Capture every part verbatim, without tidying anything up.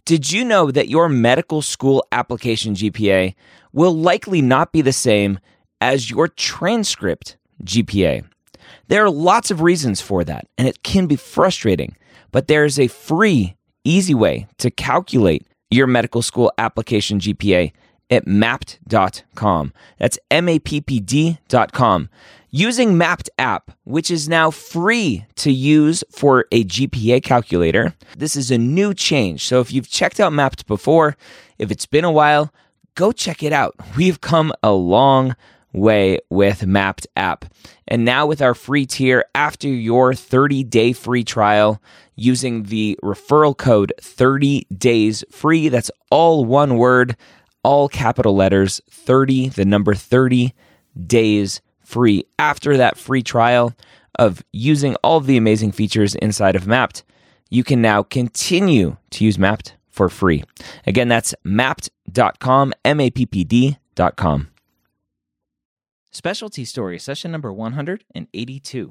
Did you know that your medical school application G P A will likely not be the same as your transcript G P A? There are lots of reasons for that, and it can be frustrating, but there is a free, easy way to calculate your medical school application G P A at mapped dot com. That's M A P P D dot com. Using Mapped app, which is now free to use for a G P A calculator, this is a new change. So if you've checked out Mapped before, if it's been a while, go check it out. We've come a long way with Mapped app. And now with our free tier, after your thirty-day free trial, using the referral code thirty days free, that's all one word, all capital letters, thirty, the number thirty days free. After that free trial of using all of the amazing features inside of Mapped, you can now continue to use Mapped for free. Again, that's mapped dot com, M A P P D dot com. Specialty Story, session number one hundred eighty-two.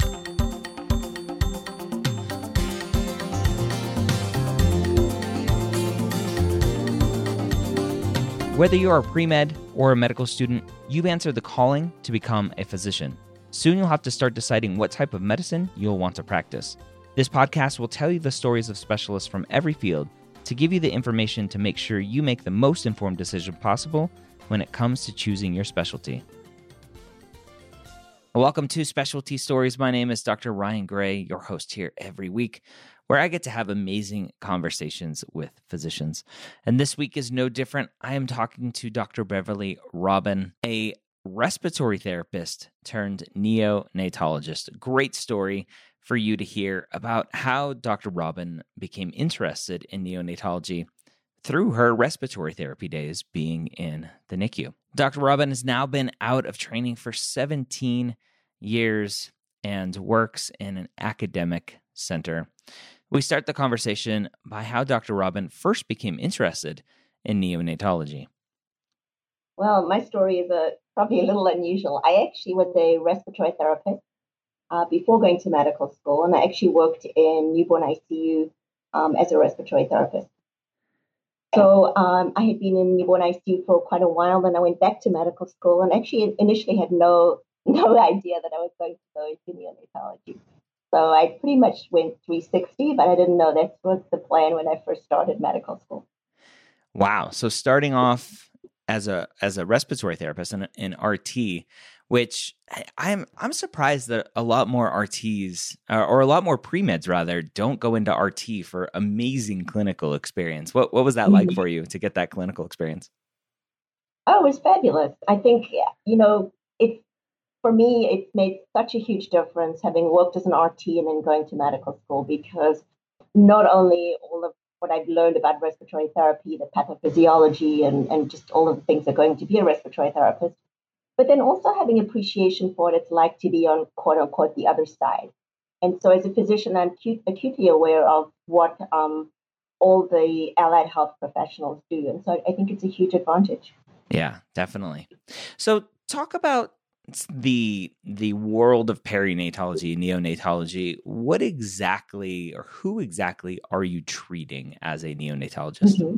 Whether you are a pre-med or a medical student, you've answered the calling to become a physician. Soon you'll have to start deciding what type of medicine you'll want to practice. This podcast will tell you the stories of specialists from every field to give you the information to make sure you make the most informed decision possible when it comes to choosing your specialty. Welcome to Specialty Stories. My name is Doctor Ryan Gray, your host here every week, where I get to have amazing conversations with physicians. And this week is no different. I am talking to Doctor Beverly Robin, a respiratory therapist turned neonatologist. Great story for you to hear about how Doctor Robin became interested in neonatology through her respiratory therapy days being in the N I C U. Doctor Robin has now been out of training for seventeen years and works in an academic center. We start the conversation by how Doctor Robin first became interested in neonatology. Well, my story is a, probably a little unusual. I actually was a respiratory therapist uh, before going to medical school, and I actually worked in newborn I C U um, as a respiratory therapist. So um, I had been in newborn I C U for quite a while. Then I went back to medical school and actually initially had no no idea that I was going to go into neonatology. So I pretty much went three sixty, but I didn't know that was the plan when I first started medical school. Wow. So starting off as a as a respiratory therapist in, in R T, which I, I'm I'm surprised that a lot more R Ts uh, or a lot more pre-meds rather don't go into R T for amazing clinical experience. What what was that like for you to get that clinical experience? Oh, it was fabulous. I think, you know, it for me, it made such a huge difference having worked as an R T and then going to medical school, because not only all of what I've learned about respiratory therapy, the pathophysiology, and, and just all of the things that are going to be a respiratory therapist, but then also having appreciation for what it's like to be on, quote unquote, the other side. And so as a physician, I'm acute, acutely aware of what um, all the allied health professionals do. And so I think it's a huge advantage. Yeah, definitely. So talk about the the world of perinatology, neonatology. What exactly or who exactly are you treating as a neonatologist? Mm-hmm.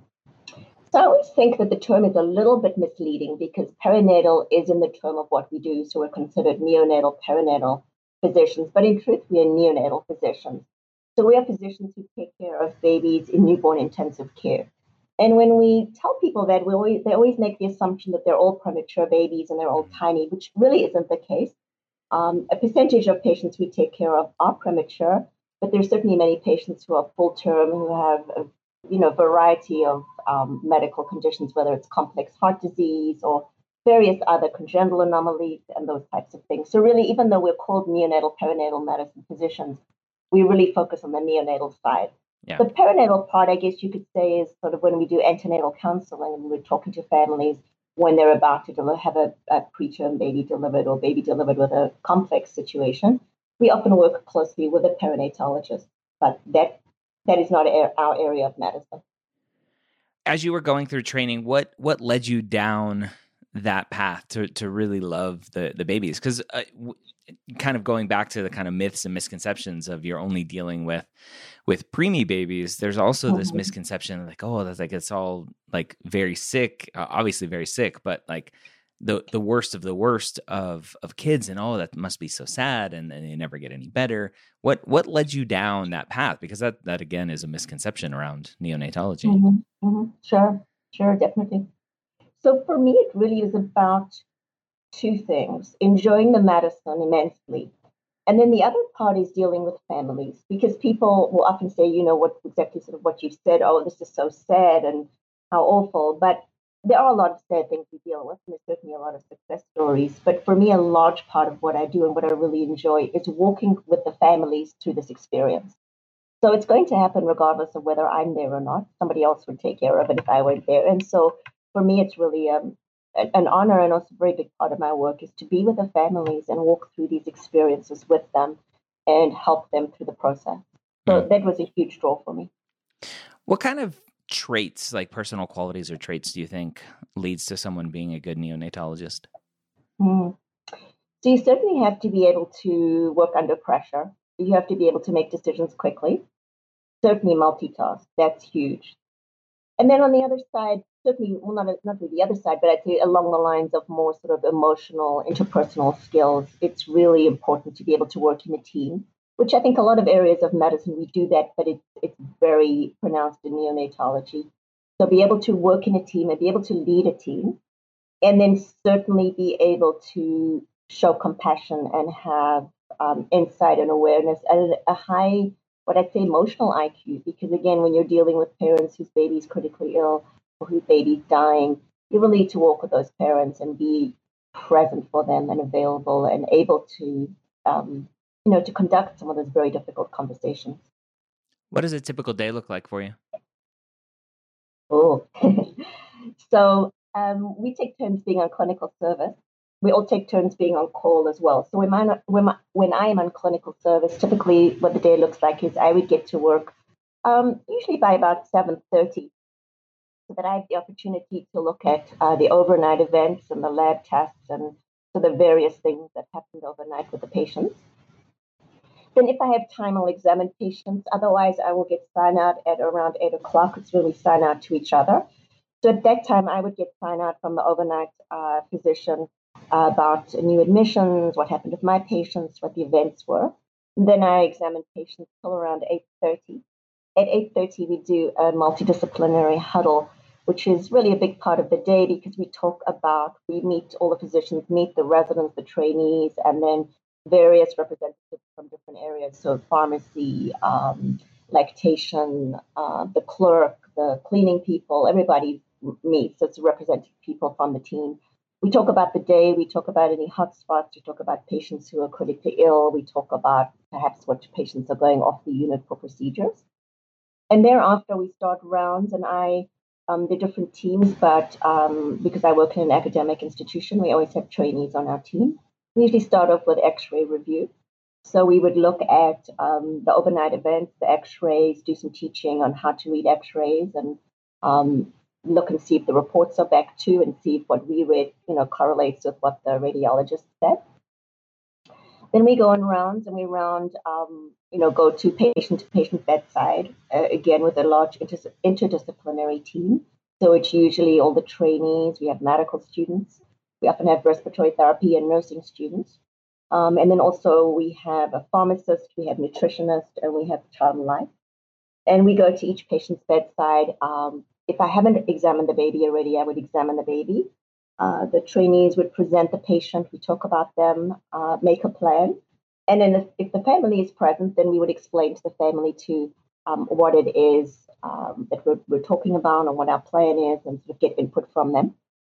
So I always think that the term is a little bit misleading because perinatal is in the term of what we do. So we're considered neonatal, perinatal physicians, but in truth, we are neonatal physicians. So we are physicians who take care of babies in newborn intensive care. And when we tell people that, we always, they always make the assumption that they're all premature babies and they're all tiny, which really isn't the case. Um, a percentage of patients we take care of are premature, but there's certainly many patients who are full term who have a you know, variety of um, medical conditions, whether it's complex heart disease or various other congenital anomalies and those types of things. So really, even though we're called neonatal perinatal medicine physicians, we really focus on the neonatal side. Yeah. The perinatal part, I guess you could say, is sort of when we do antenatal counseling and we're talking to families when they're about to deliver, have a, a preterm baby delivered or baby delivered with a complex situation. We often work closely with a perinatologist, but that that is not our area of medicine. As you were going through training, what what led you down that path to to really love the the babies? Because uh, w- kind of going back to the kind of myths and misconceptions of you're only dealing with with preemie babies, there's also this Mhm. misconception like, oh, that's like it's all like very sick, uh, obviously very sick, but like the the worst of the worst of of kids, and oh, that must be so sad, and, and they never get any better. What what led you down that path? Because that that again is a misconception around neonatology. Mhm. Mhm. Sure, sure, definitely. So for me, it really is about two things: enjoying the medicine immensely. And then the other part is dealing with families, because people will often say, you know, what exactly sort of what you said, oh, this is so sad and how awful. But there are a lot of sad things we deal with, and there's certainly a lot of success stories. But for me, a large part of what I do and what I really enjoy is walking with the families through this experience. So it's going to happen regardless of whether I'm there or not. Somebody else would take care of it if I weren't there. And so for me, it's really um, an honor, and also a very big part of my work is to be with the families and walk through these experiences with them and help them through the process. So Mm. that was a huge draw for me. What kind of traits, like personal qualities or traits, do you think leads to someone being a good neonatologist? Mm. So you certainly have to be able to work under pressure. You have to be able to make decisions quickly. Certainly multitask. That's huge. And then on the other side, certainly, well, not, not really the other side, but I'd say along the lines of more sort of emotional, interpersonal skills, it's really important to be able to work in a team, which I think a lot of areas of medicine, we do that, but it's, it's very pronounced in neonatology. So be able to work in a team and be able to lead a team, and then certainly be able to show compassion and have um, insight and awareness at a high, what I'd say, emotional I Q. Because again, when you're dealing with parents whose baby's critically ill or whose baby's dying, you will need to walk with those parents and be present for them and available and able to, um, you know, to conduct some of those very difficult conversations. What does a typical day look like for you? Oh, so um, we take turns being on clinical service. We all take turns being on call as well. So when, I, when, my, when I am on clinical service, typically what the day looks like is I would get to work um, usually by about seven thirty, so that I have the opportunity to look at uh, the overnight events and the lab tests and so the various things that happened overnight with the patients. Then if I have time, I'll examine patients. Otherwise, I will get sign out at around eight o'clock. It's when we sign out to each other. So at that time, I would get sign out from the overnight uh, physician uh, about new admissions, what happened with my patients, what the events were. And then I examine patients till around eight thirty. At eight thirty, we do a multidisciplinary huddle, which is really a big part of the day because we talk about, we meet all the physicians, meet the residents, the trainees, and then various representatives from different areas. So pharmacy, um, lactation, uh, the clerk, the cleaning people, everybody meets. So it's representing people from the team. We talk about the day, we talk about any hotspots, we talk about patients who are critically ill, we talk about perhaps what patients are going off the unit for procedures. And thereafter, we start rounds, and I, um, the different teams, but um, because I work in an academic institution, we always have trainees on our team. We usually start off with X-ray review. So we would look at um, the overnight events, the X-rays, do some teaching on how to read X-rays, and um, look and see if the reports are back to, and see if what we read, you know, correlates with what the radiologist said. Then we go on rounds, and we round, um, you know, go to patient to patient bedside, uh, again with a large inter- interdisciplinary team. So it's usually all the trainees, we have medical students, we often have respiratory therapy and nursing students. Um, and then also we have a pharmacist, we have nutritionist, and we have child and life. And we go to each patient's bedside. Um, if I haven't examined the baby already, I would examine the baby. Uh, the trainees would present the patient, we talk about them, uh, make a plan. And then if, if the family is present, then we would explain to the family to um, what it is um, that we're, we're talking about and what our plan is, and sort of get input from them.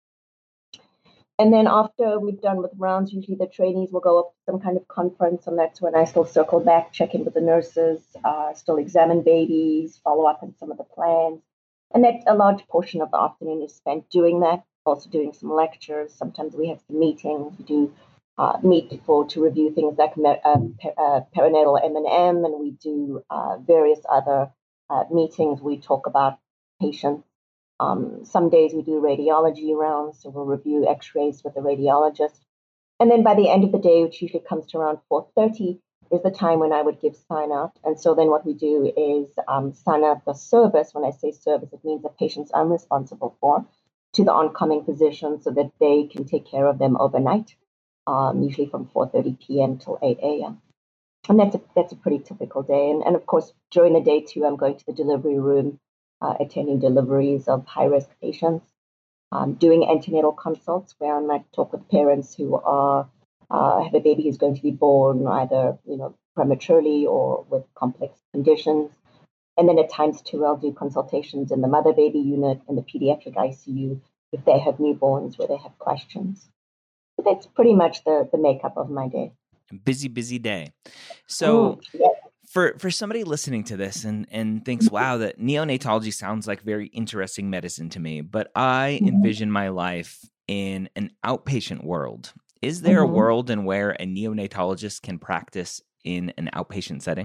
And then after we've done with rounds, usually the trainees will go up to some kind of conference, and that's when I still circle back, check in with the nurses, uh, still examine babies, follow up on some of the plans. And that a large portion of the afternoon is spent doing that, also doing some lectures. Sometimes we have some meetings. We do uh, meet for to review things like uh, uh, perinatal M and M, and we do uh, various other uh, meetings. We talk about patients. Um, some days we do radiology rounds, so we'll review X-rays with the radiologist. And then by the end of the day, which usually comes to around four thirty, is the time when I would give sign up. And so then what we do is um, sign up the service. When I say service, it means the patients I'm responsible for to the oncoming physician so that they can take care of them overnight, um, usually from four thirty p.m. till eight a.m. And that's a, that's a pretty typical day. And, and of course, during the day too, I'm going to the delivery room, uh, attending deliveries of high-risk patients, um, doing antenatal consults where I might talk with parents who are uh, have a baby who's going to be born either you know prematurely or with complex conditions. And then at times too, I'll do consultations in the mother baby unit and the pediatric I C U if they have newborns where they have questions. So that's pretty much the the makeup of my day. Busy, busy day. So Mm, yeah. for for somebody listening to this and, and thinks, wow, that neonatology sounds like very interesting medicine to me, but I Mhm. envision my life in an outpatient world. Is there a Mhm. world in where a neonatologist can practice in an outpatient setting?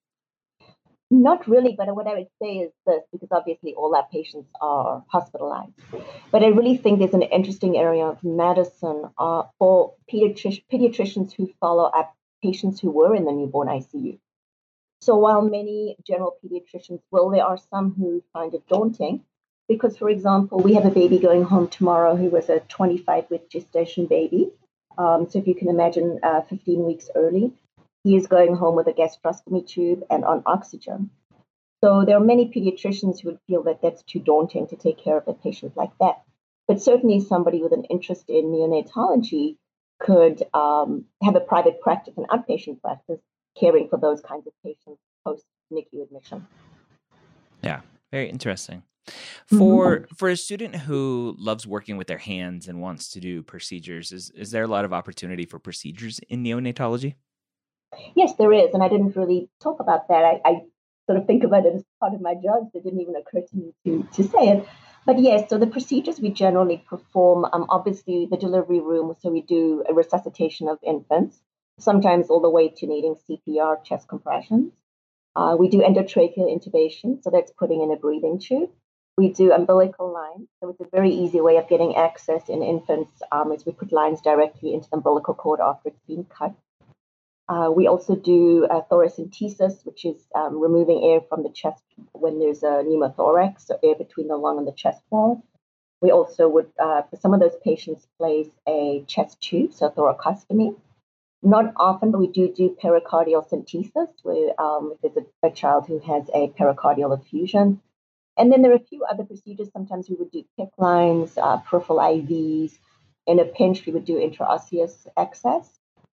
Not really, but what I would say is this, because obviously all our patients are hospitalized. But I really think there's an interesting area of medicine uh, for pediatric- pediatricians who follow up patients who were in the newborn I C U. So while many general pediatricians will, there are some who find it daunting because, for example, we have a baby going home tomorrow who was a twenty-five week gestation baby. Um, so if you can imagine uh, fifteen weeks early, he is going home with a gastrostomy tube and on oxygen. So there are many pediatricians who would feel that that's too daunting to take care of a patient like that. But certainly somebody with an interest in neonatology could um, have a private practice, an outpatient practice, caring for those kinds of patients post N I C U admission. Yeah, very interesting. Mhm. For for a student who loves working with their hands and wants to do procedures, is is there a lot of opportunity for procedures in neonatology? Yes, there is, and I didn't really talk about that. I, I sort of think about it as part of my job, so it didn't even occur to me to, to say it. But yes, so the procedures we generally perform, um, obviously the delivery room, so we do a resuscitation of infants, sometimes all the way to needing C P R, chest compressions. Uh, we do endotracheal intubation, so that's putting in a breathing tube. We do umbilical lines, so it's a very easy way of getting access in infants, um, is we put lines directly into the umbilical cord after it's been cut. Uh, we also do uh, thoracentesis, which is um, removing air from the chest when there's a pneumothorax, so air between the lung and the chest wall. We also would, uh, for some of those patients, place a chest tube, so thoracostomy. Not often, but we do do pericardial centesis, where um, if there's a, a child who has a pericardial effusion. And then there are a few other procedures. Sometimes we would do P I C C lines, uh, peripheral I Vs. In a pinch, we would do intraosseous access,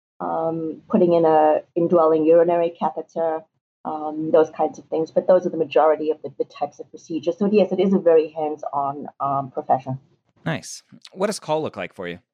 um, putting in a indwelling urinary catheter, um, those kinds of things. But those are the majority of the, the types of procedures. So yes, it is a very hands-on um, profession. Nice. What does call look like for you?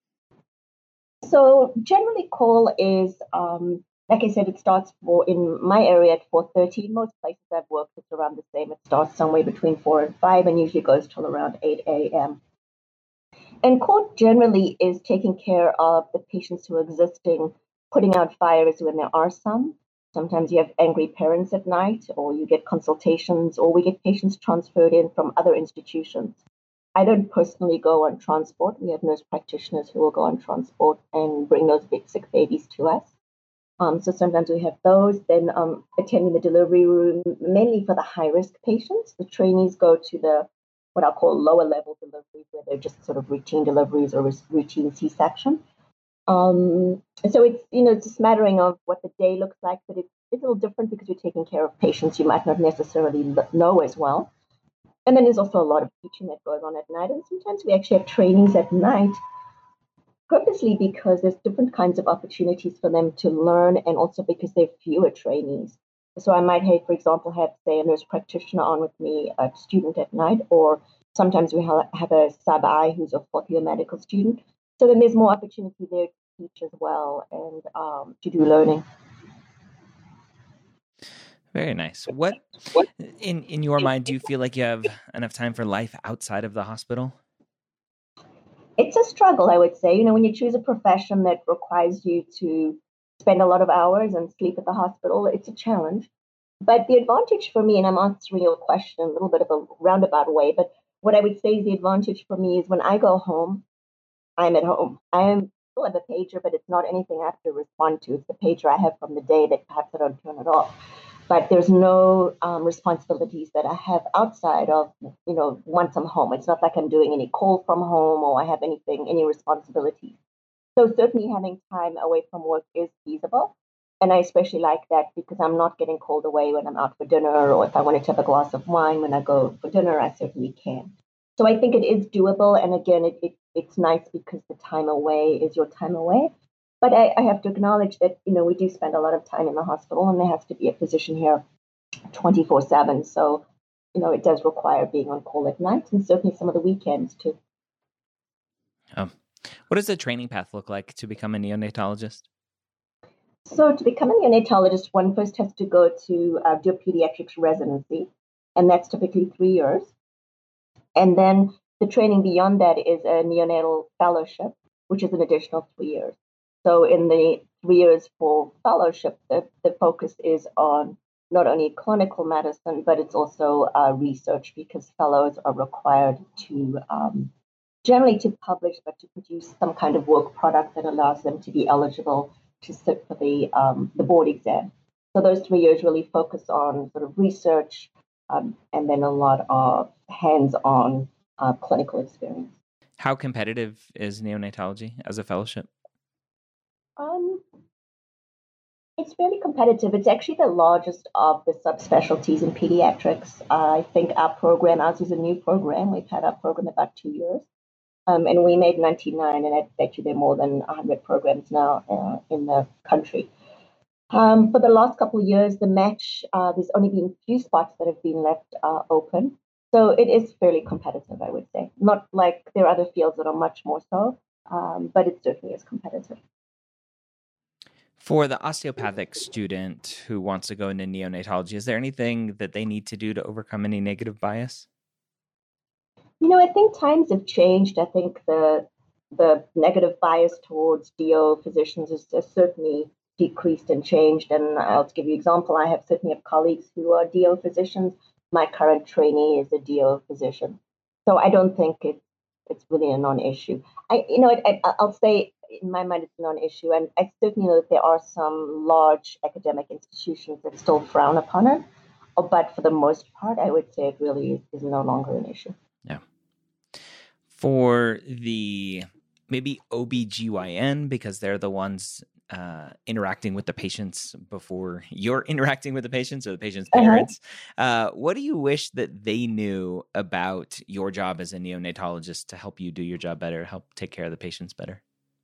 So generally, call is um, like I said, it starts for in my area at four thirty. Most places I've worked, it's around the same. It starts somewhere between four and five, and usually goes till around eight a.m. And call generally is taking care of the patients who are existing, putting out fires when there are some. Sometimes you have angry parents at night, or you get consultations, or we get patients transferred in from other institutions. I don't personally go on transport. We have nurse practitioners who will go on transport and bring those big sick babies to us. Um, so sometimes we have those. Then um, attending the delivery room, mainly for the high risk patients. The trainees go to the what I'll call lower level deliveries, where they're just sort of routine deliveries or routine C section. Um, so it's you know it's a smattering of what the day looks like, but it's, it's a little different because you're taking care of patients you might not necessarily know as well. And then there's also a lot of teaching that goes on at night, and sometimes we actually have trainings at night purposely because there's different kinds of opportunities for them to learn and also because there are fewer trainees. So I might have, for example, have, say, a nurse practitioner on with me, a student at night, or sometimes we have a sub-I who's a fourth year medical student. So then there's more opportunity there to teach as well and um, to do learning. Very nice. What in in your mind do you feel like you have enough time for life outside of the hospital? It's a struggle, I would say. You know, when you choose a profession that requires you to spend a lot of hours and sleep at the hospital, it's a challenge. But the advantage for me, and I'm answering your question in a little bit of a roundabout way, but what I would say is the advantage for me is when I go home, I'm at home. I am still have a pager, but it's not anything I have to respond to. It's the pager I have from the day that perhaps I don't turn it off. But there's no um, responsibilities that I have outside of, you know, once I'm home. It's not like I'm doing any call from home or I have anything, any responsibilities. So certainly having time away from work is feasible. And I especially like that because I'm not getting called away when I'm out for dinner, or if I wanted to have a glass of wine when I go for dinner, I certainly can. So I think it is doable. And again, it, it it's nice because the time away is your time away. But I, I have to acknowledge that, you know, we do spend a lot of time in the hospital and there has to be a physician here twenty-four seven. So, you know, it does require being on call at night and certainly some of the weekends too. Oh. What does the training path look like to become a neonatologist? So to become a neonatologist, one first has to go to uh, do a pediatrics residency, and that's typically three years. And then the training beyond that is a neonatal fellowship, which is an additional three years. So in the three years for fellowship, the, the focus is on not only clinical medicine, but it's also uh, research, because fellows are required to um, generally to publish, but to produce some kind of work product that allows them to be eligible to sit for the um, the board exam. So those three years really focus on sort of research um, and then a lot of hands-on uh, clinical experience. How competitive is neonatology as a fellowship? Um, it's fairly competitive. It's actually the largest of the subspecialties in pediatrics. Uh, I think our program, ours is a new program. We've had our program about two years. Um, and we made ninety-nine, and I bet you there are more than one hundred programs now uh, in the country. Um, for the last couple of years, the match, uh, there's only been a few spots that have been left uh, open. So it is fairly competitive, I would say. Not like there are other fields that are much more so, um, but it certainly is competitive. For the osteopathic student who wants to go into neonatology, is there anything that they need to do to overcome any negative bias? You know, I think times have changed. I think the the negative bias towards D O physicians has, has certainly decreased and changed. And I'll give you an example. I have certainly have colleagues who are D O physicians. My current trainee is a D O physician. So I don't think it, it's really a non-issue. I, you know, I, I'll say in my mind it's a non-issue. And I certainly know that there are some large academic institutions that still frown upon it. But for the most part, I would say it really is no longer an issue. Yeah. For the maybe O B G Y N, because they're the ones uh, interacting with the patients before you're interacting with the patients or the patient's parents, uh-huh. uh, what do you wish that they knew about your job as a neonatologist to help you do your job better, help take care of the patients better?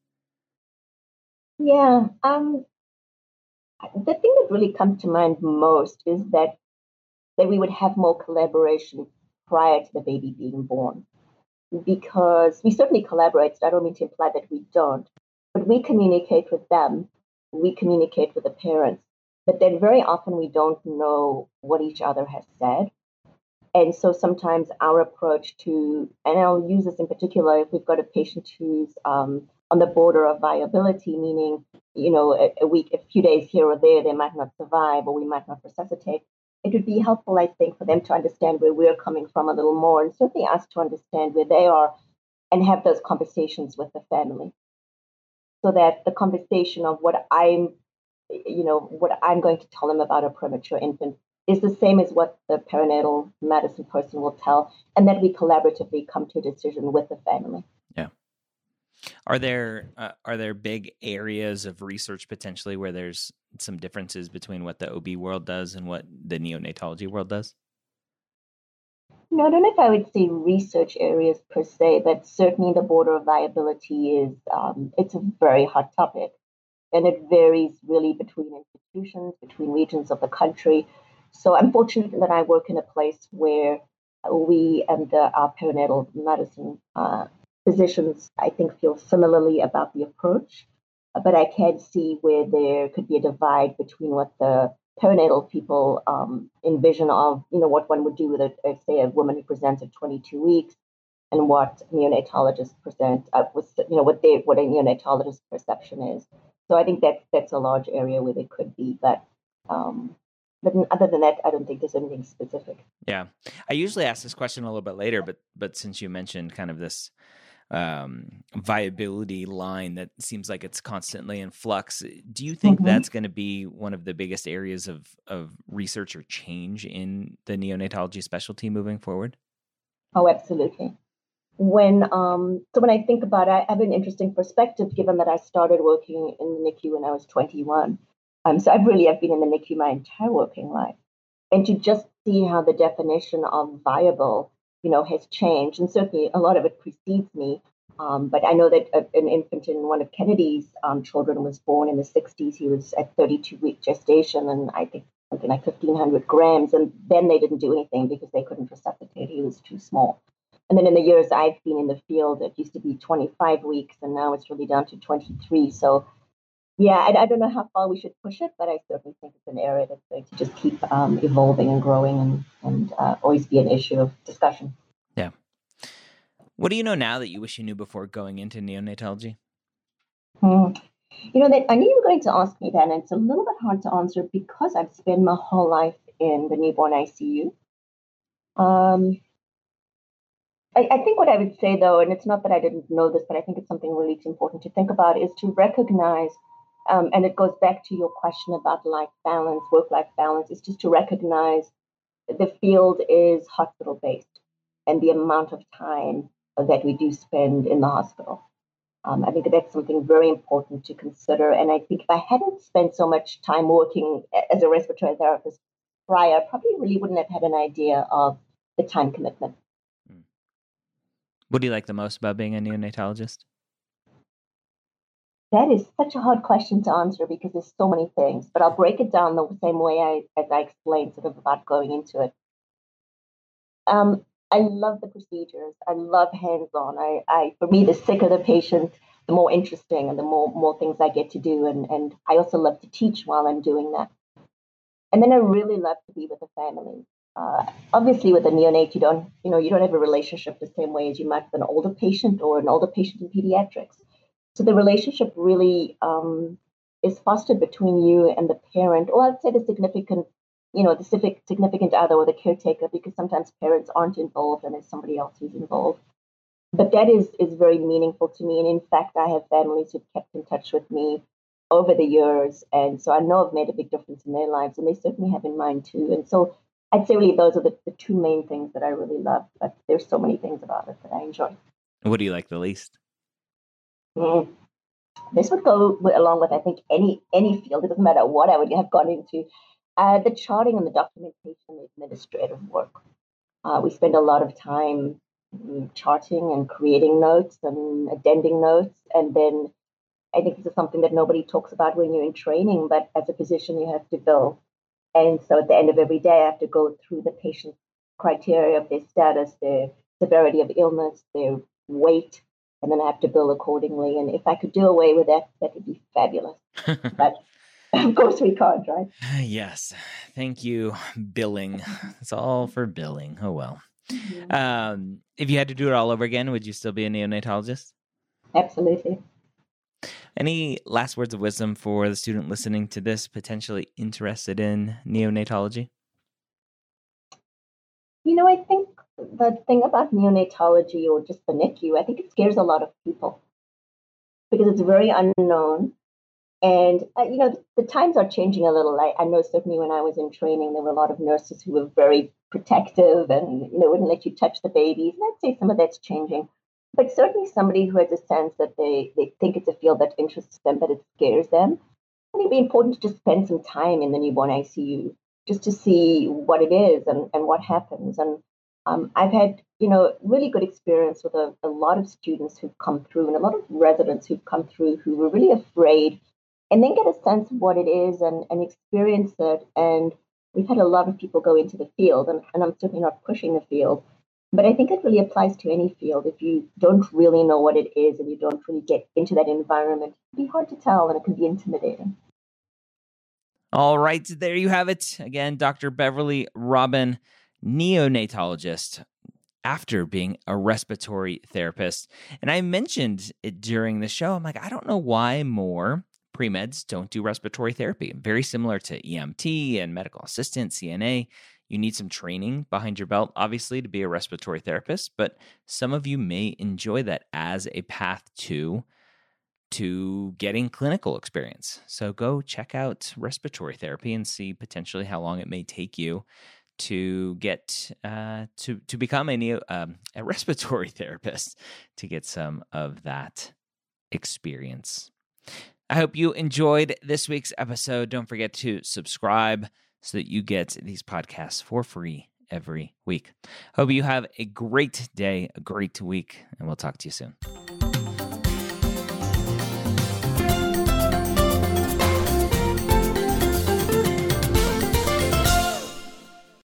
Yeah. Um, the thing that really comes to mind most is that that we would have more collaboration prior to the baby being born. Because we certainly collaborate, so I don't mean to imply that we don't, but we communicate with them, we communicate with the parents, but then very often we don't know what each other has said. And so sometimes our approach to, and I'll use this in particular if we've got a patient who's um, on the border of viability, meaning, you know, a, a week, a few days here or there, they might not survive or we might not resuscitate. It would be helpful, I think, for them to understand where we're coming from a little more, and certainly us to understand where they are and have those conversations with the family. So that the conversation of what I'm, you know, what I'm going to tell them about a premature infant is the same as what the perinatal medicine person will tell, and that we collaboratively come to a decision with the family. Yeah. Are there uh, are there big areas of research potentially where there's some differences between what the O B world does and what the neonatology world does? No, I don't know if I would say research areas per se, but certainly the border of viability is um, it's a very hot topic, and it varies really between institutions, between regions of the country. So I'm fortunate that I work in a place where we and uh, our perinatal medicine uh, physicians, I think, feel similarly about the approach. But I can see where there could be a divide between what the perinatal people um, envision of, you know, what one would do with, a, a, say, a woman who presents at twenty-two weeks, and what neonatologists present, uh, with, you know, what they what a neonatologist perception is. So I think that that's a large area where there could be, but um, but other than that, I don't think there's anything specific. Yeah, I usually ask this question a little bit later, but but since you mentioned kind of this um, viability line that seems like it's constantly in flux. Do you think Mm-hmm. that's going to be one of the biggest areas of, of research or change in the neonatology specialty moving forward? Oh, absolutely. When um, so when I think about it, I have an interesting perspective given that I started working in the NICU when I was twenty-one. Um, so I really have been in the NICU my entire working life, and to just see how the definition of viable, you know, has changed, and certainly a lot of it precedes me. Um, but I know that a, an infant in one of Kennedy's um, children was born in the sixties. He was at thirty-two week gestation, and I think something like fifteen hundred grams, and then they didn't do anything because they couldn't resuscitate. He was too small. And then in the years I've been in the field, it used to be twenty-five weeks, and now it's really down to twenty-three. So, yeah, I, I don't know how far we should push it, but I certainly think it's an area that's going to just keep um, evolving and growing and, and uh, always be an issue of discussion. Yeah. What do you know now that you wish you knew before going into neonatology? Hmm. You know, that I knew you were going to ask me that, and it's a little bit hard to answer because I've spent my whole life in the newborn I C U. Um, I, I think what I would say, though, and it's not that I didn't know this, but I think it's something really important to think about, is to recognize, um, and it goes back to your question about life balance, work-life balance, is just to recognize the field is hospital-based and the amount of time that we do spend in the hospital. Um, I think that's something very important to consider. And I think if I hadn't spent so much time working as a respiratory therapist prior, I probably really wouldn't have had an idea of the time commitment. What do you like the most about being a neonatologist? That is such a hard question to answer because there's so many things, but I'll break it down the same way I, as I explained sort of about going into it. Um, I love the procedures. I love hands-on. I, I, for me, the sicker the patient, the more interesting and the more, more things I get to do. And, and I also love to teach while I'm doing that. And then I really love to be with the family. Uh, obviously, with a neonate, you don't, you know, you don't have a relationship the same way as you might with an older patient or an older patient in pediatrics. So the relationship really um, is fostered between you and the parent, or I'd say the significant, you know, the civic, significant other or the caretaker, because sometimes parents aren't involved and there's somebody else who's involved. But that is is very meaningful to me. And in fact, I have families who've kept in touch with me over the years. And so I know I've made a big difference in their lives, and they certainly have in mine too. And so I'd say really those are the, the two main things that I really love. But there's so many things about it that I enjoy. What do you like the least? Mm. This would go along with, I think, any any field. It doesn't matter what I would have gone into. Uh, the charting and the documentation, the administrative work. Uh, we spend a lot of time mm, charting and creating notes and addending notes. And then I think this is something that nobody talks about when you're in training, but as a physician, you have to bill. And so at the end of every day, I have to go through the patient's criteria of their status, their severity of illness, their weight, and then I have to bill accordingly. And if I could do away with that, that would be fabulous. But of course we can't, right? Yes. Thank you, billing. It's all for billing. Oh, well. Mm-hmm. Um, if you had to do it all over again, would you still be a neonatologist? Absolutely. Any last words of wisdom for the student listening to this, potentially interested in neonatology? You know, I think the thing about neonatology or just the NICU, I think it scares a lot of people because it's very unknown. And, uh, you know, the, the times are changing a little. I, I know certainly when I was in training, there were a lot of nurses who were very protective and, you know, wouldn't let you touch the babies. And I'd say some of that's changing. But certainly somebody who has a sense that they, they think it's a field that interests them, but it scares them. I think it'd be important to just spend some time in the newborn I C U just to see what it is and, and what happens. And um, I've had, you know, really good experience with a, a lot of students who've come through and a lot of residents who've come through who were really afraid and then get a sense of what it is and, and experience it. And we've had a lot of people go into the field, and, and I'm certainly not pushing the field, but I think it really applies to any field. If you don't really know what it is and you don't really get into that environment, it can be hard to tell and it can be intimidating. All right, there you have it. Again, Doctor Beverly Robin, neonatologist, after being a respiratory therapist. And I mentioned it during the show. I'm like, I don't know why more pre-meds don't do respiratory therapy. Very similar to E M T and medical assistant, C N A. You need some training behind your belt, obviously, to be a respiratory therapist, but some of you may enjoy that as a path to, to getting clinical experience. So go check out respiratory therapy and see potentially how long it may take you to get uh, to to become a neo, um, a respiratory therapist, to get some of that experience. I hope you enjoyed this week's episode. Don't forget to subscribe so that you get these podcasts for free every week. Hope you have a great day, a great week, and we'll talk to you soon.